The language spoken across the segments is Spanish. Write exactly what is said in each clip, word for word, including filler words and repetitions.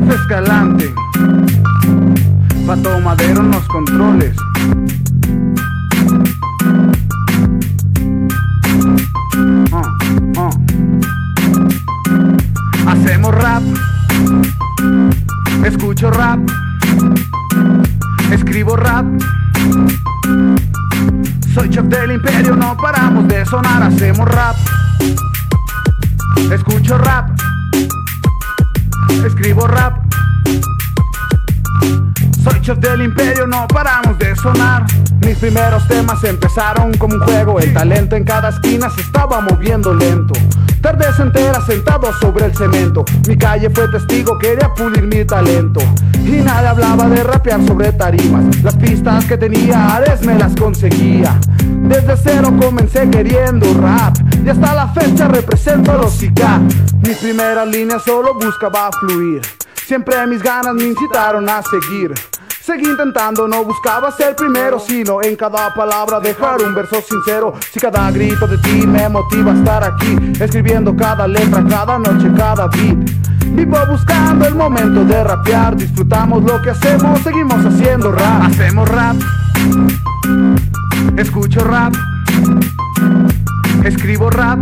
F Escalante, Pato Madero en los controles. Uh, uh. Hacemos rap, escucho rap, escribo rap. Soy chef del imperio, no paramos de sonar. Hacemos rap, escucho rap, escribo rap. Soy chef del imperio, no paramos de sonar. Mis primeros temas empezaron como un juego. El talento en cada esquina se estaba moviendo lento. Tardes enteras sentado sobre el cemento. Mi calle fue testigo, quería pulir mi talento. Y nadie hablaba de rapear sobre tarimas. Las pistas que tenía, Ares me las conseguía. Desde cero comencé queriendo rap, y hasta la fecha represento a los I K A. Mis primeras líneas solo buscaba fluir. Siempre mis ganas me incitaron a seguir. Seguí intentando, no buscaba ser primero, sino en cada palabra dejar un verso sincero. Si cada grito de ti me motiva a estar aquí, escribiendo cada letra, cada noche, cada beat. Vivo buscando el momento de rapear. Disfrutamos lo que hacemos, seguimos haciendo rap. Hacemos rap, escucho rap, escribo rap.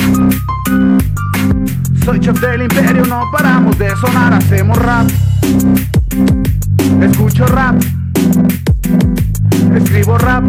Soy chef del imperio, no paramos de sonar. Hacemos rap, escucho rap, escribo rap.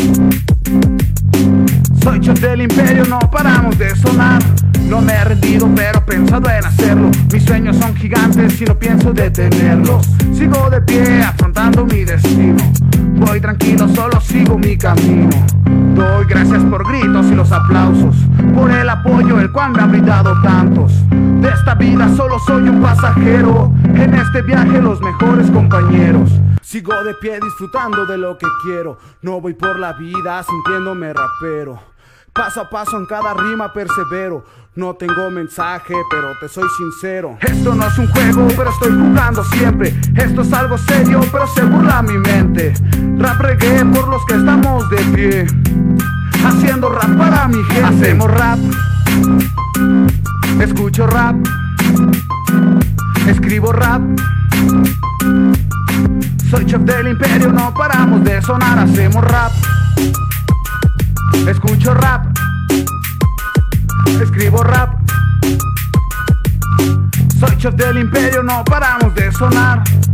Soy chef del imperio, no paramos de sonar. No me he rendido, pero he pensado en hacerlo. Mis sueños son gigantes y no pienso detenerlos. Sigo de pie, afrontando mi destino. Voy tranquilo, solo sigo mi camino. Doy gracias por gritos y los aplausos, por el apoyo el cual me han brindado tantos. De esta vida solo soy un pasajero, en este viaje los mejores compañeros. Sigo de pie disfrutando de lo que quiero. No voy por la vida sintiéndome rapero. Paso a paso en cada rima persevero. No tengo mensaje, pero te soy sincero. Esto no es un juego, pero estoy jugando siempre. Esto es algo serio, pero se burla mi mente. Rap reggae por los que estamos de pie, haciendo rap para mi gente. Hacemos rap, escucho rap, escribo rap. Soy chef del imperio, no paramos de sonar. Hacemos rap, escucho rap, escribo rap. Soy chef del imperio, no paramos de sonar.